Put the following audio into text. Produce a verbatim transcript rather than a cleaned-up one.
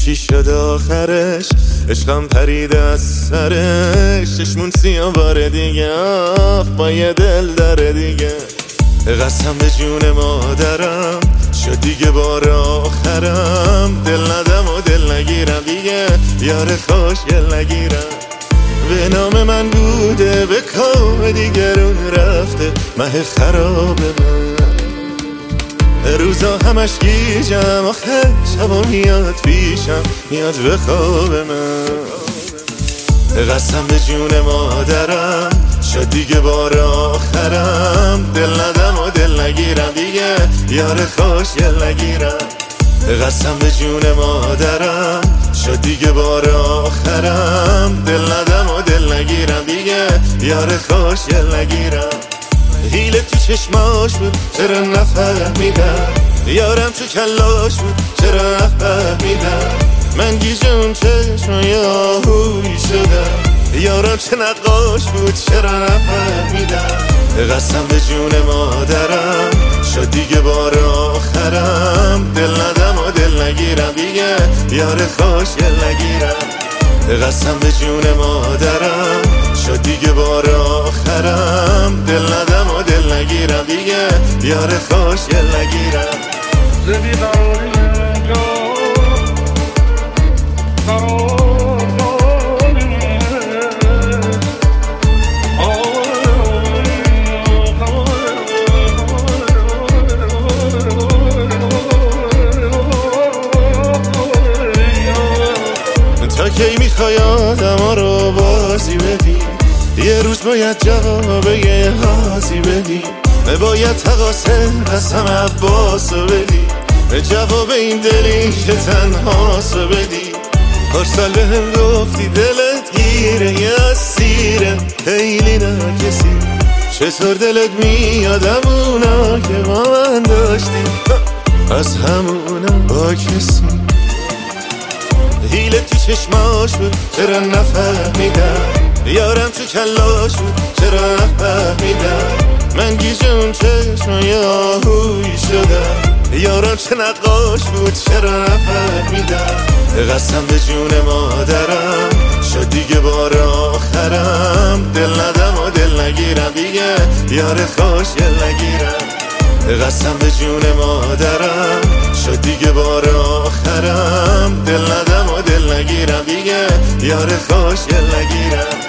چی شد آخرش؟ عشقم پرید از سرش، چشمون سیاه بار دیگه آف با یه دل داره دیگه. قسم به جون مادرم شد دیگه بار آخرم، دل ندم و دل نگیرم دیگه، یار خوشگل نگیرم. به نام من بوده به کام دیگرون رفته، مه خراب من روزا همش گیجم، آخه شبا میاد پیشم، میاد به خواب من. قسم به جون مادرم شد دیگه بار آخرم، دل ندم و دل نگیرم دیگه، یار خوشگل نگیرم. قسم به جون مادرم شد دیگه بار آخرم، دل ندم و دل نگیرم دیگه، یار خوشگل نگیرم. حیله تو چشماش بود چرا نفهمیدم، یارم تو کلاش بود چرا نفهمیدم. من گیجون چشمای آهوی شدم، یارم چه نقاش بود چرا نفهمیدم. قسم به جون مادرم شد دیگه بار آخرم، دل ندم و دل نگیرم دیگه، یار خوشگل نگیرم. قسم به جون مادرم شد دیگه بار آخرم، دل ندم و دل نگیرم دیگه، یار خوشگل نگیرم. زدی قراری اینجا قرار تا کی میخوای آدم رو بازی بدی؟ یه روز باید جواب یه حاضی بدی، باید تقاسه قسم عباس بدی، جواب این دلی که تنهاس بدی. هر سال به هم گفتی دلت گیره یه اسیره، خیلی نکسی چطور دلت میادم اونا که با من داشتی، از همونا با کسی. حیله تو چشماش بود چرا نفهمیدم، یارم تو کلاش بود چرا نفهمیدم. من گیجون چشمای آهوی شدم، یارم چه نقاش بود چرا نفهمیدم. قسم به جون مادرم شد دیگه بار آخرم، دل ندم و دل نگیرم دیگه، یار خوشگل نگیرم. قسم به جون مادرم شد دیگه بار آخرم، دل ندم و دل نگیرم دیگه، یار خوشگل نگیرم.